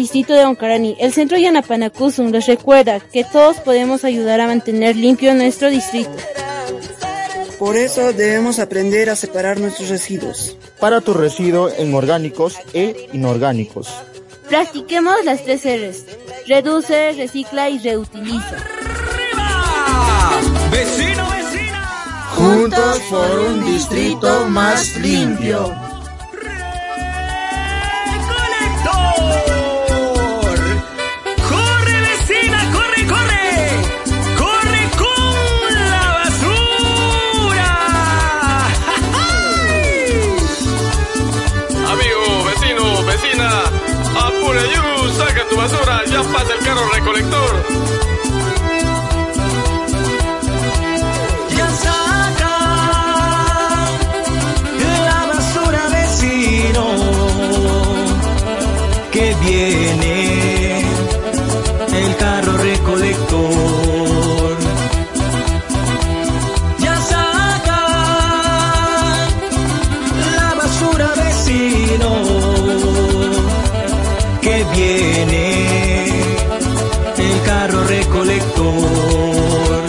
distrito de Oncarani, el centro Yanapanacuzum les recuerda que todos podemos ayudar a mantener limpio nuestro distrito. Por eso debemos aprender a separar nuestros residuos. Para tu residuo en orgánicos e inorgánicos. Practiquemos las 3 R's. Reduce, recicla y reutiliza. ¡Arriba! ¡Vecino, vecina! Juntos por un distrito más limpio. Apura, saca tu basura, ya pasa el carro recolector. Ya saca la basura, vecino, que viene el carro recolector. Ya saca la basura, vecino, que viene el carro recolector.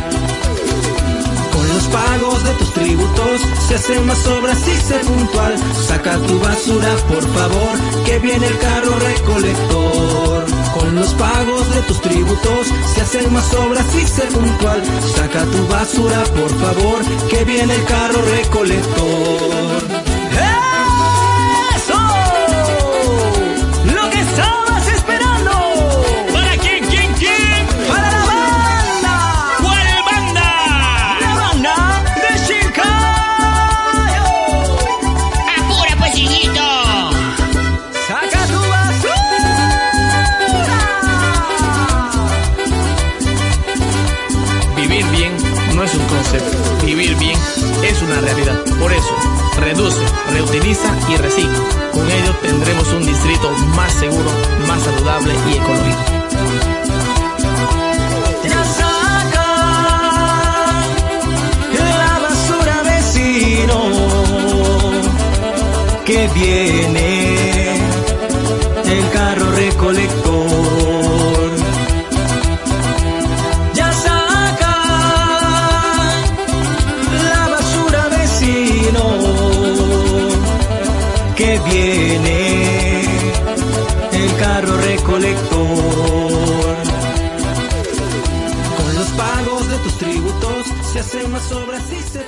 Con los pagos de tus tributos se hacen más obras y sé puntual. Saca tu basura, por favor, que viene el carro recolector. Con los pagos de tus tributos se hacen más obras y sé puntual. Saca tu basura, por favor, que viene el carro recolector. Vivir bien es una realidad. Por eso, reduce, reutiliza y recicla. Con ello tendremos un distrito más seguro, más saludable y ecológico. Ya saca la basura, vecino, que viene el carro recolector. Ya saca la basura, vecino, que viene el carro recolector. Con los pagos de tus tributos se hacen más obras y se